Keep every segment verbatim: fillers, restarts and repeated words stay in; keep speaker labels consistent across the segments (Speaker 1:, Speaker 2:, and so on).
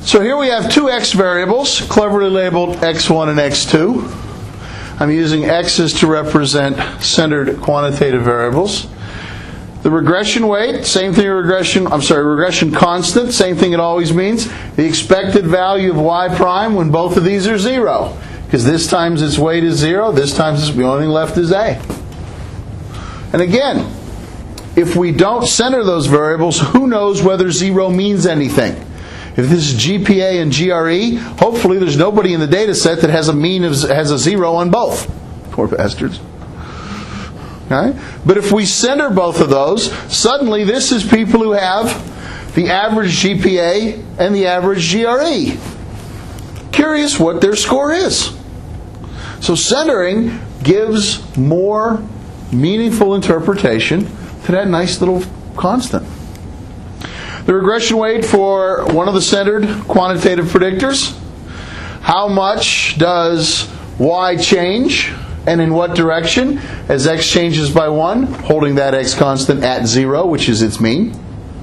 Speaker 1: So here we have two x variables, cleverly labeled x one and x two. I'm using x's to represent centered quantitative variables. The regression weight, same thing regression, I'm sorry, regression constant, same thing it always means. The expected value of y prime when both of these are zero. Because this times its weight is zero, this times its, the only thing left is a. And again, if we don't center those variables, who knows whether zero means anything? If this is G P A and G R E, hopefully there's nobody in the data set that has a mean of, has a zero on both. Poor bastards. Okay? But if we center both of those, suddenly this is people who have the average G P A and the average G R E. Curious what their score is. So centering gives more meaningful interpretation to that nice little constant. The regression weight for one of the centered quantitative predictors. How much does y change and in what direction as x changes by one, holding that x constant at zero, which is its mean.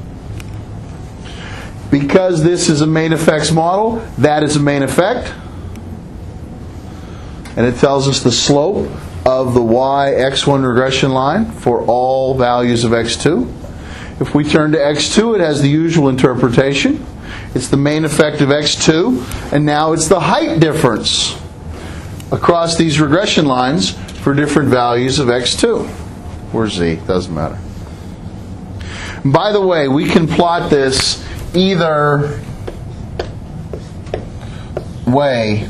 Speaker 1: Because this is a main effects model, that is a main effect. And it tells us the slope of the y x one regression line for all values of x two. If we turn to x two, it has the usual interpretation. It's the main effect of x two, and now it's the height difference across these regression lines for different values of x two. Or z, doesn't matter. By the way, we can plot this either way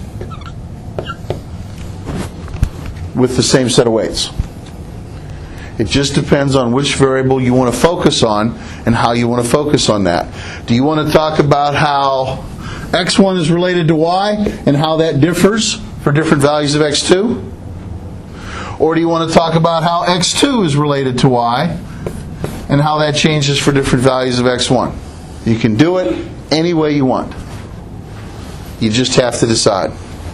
Speaker 1: with the same set of weights. It just depends on which variable you want to focus on and how you want to focus on that. Do you want to talk about how x one is related to y and how that differs for different values of x two? Or do you want to talk about how x two is related to y and how that changes for different values of x one? You can do it any way you want. You just have to decide.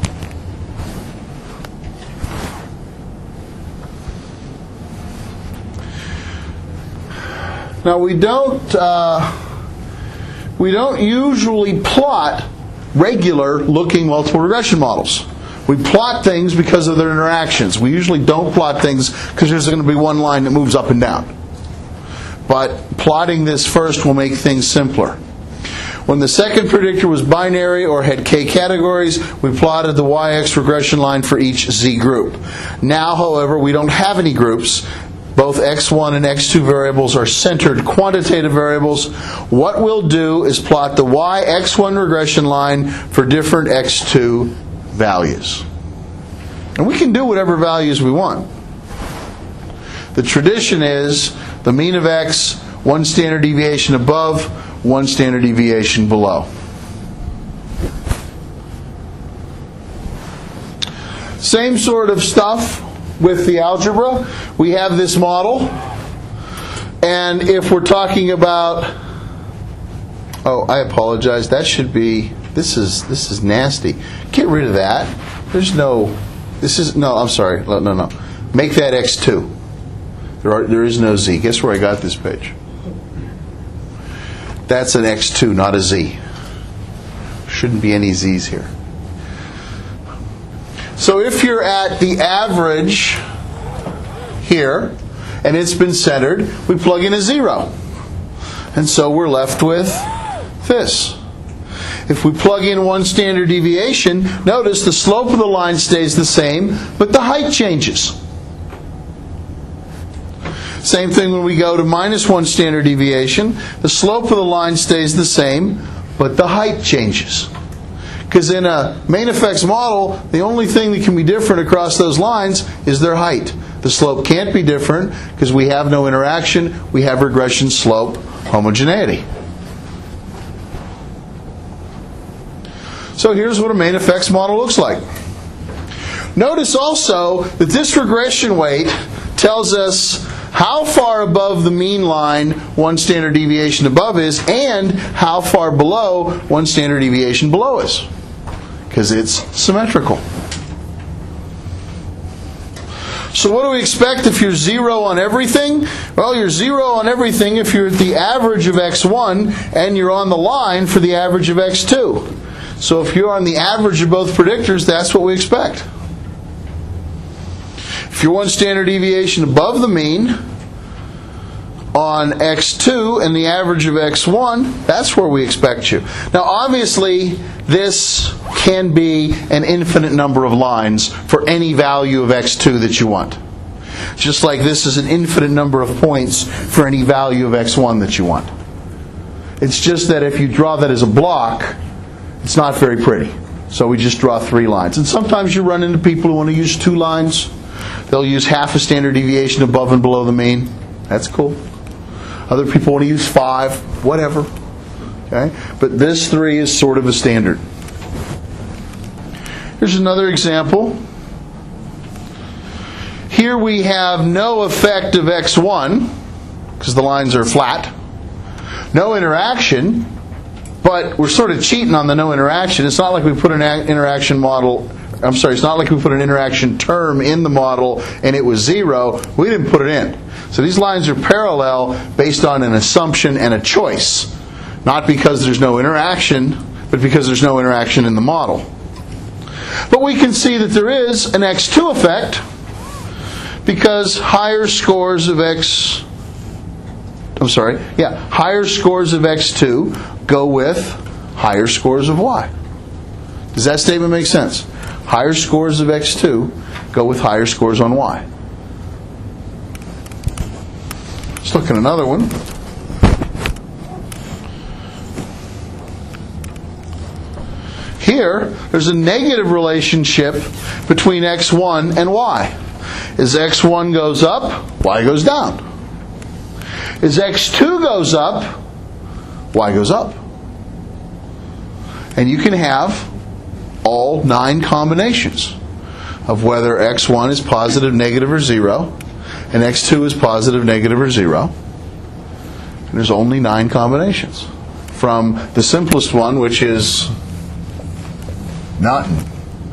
Speaker 1: Now we don't uh, we don't usually plot regular looking multiple regression models. We plot things because of their interactions. We usually don't plot things because there's going to be one line that moves up and down. But plotting this first will make things simpler. When the second predictor was binary or had k categories, we plotted the y-x regression line for each z group. Now, however, we don't have any groups. Both x one and x two variables are centered quantitative variables. What we'll do is plot the y x one regression line for different x two values. And we can do whatever values we want. The tradition is the mean of x, one standard deviation above, one standard deviation below. Same sort of stuff with the algebra. We have this model, and if we're talking about, oh, I apologize, that should be, this is this is nasty. Get rid of that. There's no, this is, no, I'm sorry, no, no, no. Make that x two. There are, there is no z. Guess where I got this page? That's an x two, not a z. Shouldn't be any z's here. So if you're at the average here, and it's been centered, we plug in a zero. And so we're left with this. If we plug in one standard deviation, notice the slope of the line stays the same, but the height changes. Same thing when we go to minus one standard deviation. The slope of the line stays the same, but the height changes. Because in a main effects model, the only thing that can be different across those lines is their height. The slope can't be different because we have no interaction. We have regression slope homogeneity. So here's what a main effects model looks like. Notice also that this regression weight tells us how far above the mean line one standard deviation above is and how far below one standard deviation below is. Because it's symmetrical. So what do we expect if you're zero on everything? Well, you're zero on everything if you're at the average of x one and you're on the line for the average of x two. So if you're on the average of both predictors, that's what we expect. If you're one standard deviation above the mean on x two and the average of x one, that's where we expect you. Now obviously this can be an infinite number of lines for any value of x two that you want. Just like this is an infinite number of points for any value of x one that you want. It's just that if you draw that as a block, it's not very pretty. So we just draw three lines. And sometimes you run into people who want to use two lines. They'll use half a standard deviation above and below the mean. That's cool. Other people want to use five, whatever. Okay? But this three is sort of a standard. Here's another example. Here we have no effect of x one, because the lines are flat. No interaction, but we're sort of cheating on the no interaction. It's not like we put an interaction model, I'm sorry, it's not like we put an interaction term in the model and it was zero. We didn't put it in. So these lines are parallel based on an assumption and a choice. Not because there's no interaction, but because there's no interaction in the model. But we can see that there is an x two effect because higher scores of x, I'm sorry, yeah, higher scores of x two go with higher scores of y. Does that statement make sense? Higher scores of x two go with higher scores on y. Let's look at another one. Here, there's a negative relationship between x one and y. As x one goes up, y goes down. As x two goes up, y goes up. And you can have all nine combinations of whether x one is positive, negative, or zero, and x two is positive, negative, or zero. And there's only nine combinations. From the simplest one, which is nothing.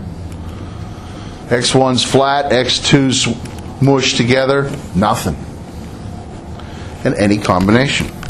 Speaker 1: x one's flat, x two's mushed together, nothing. And any combination.